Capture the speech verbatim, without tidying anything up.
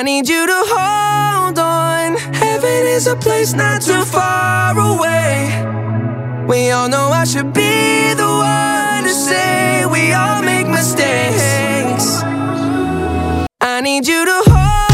I need you to hold on. Heaven is a place not too far away. We all know I should be the one to say we all make mistakes. I need you to hold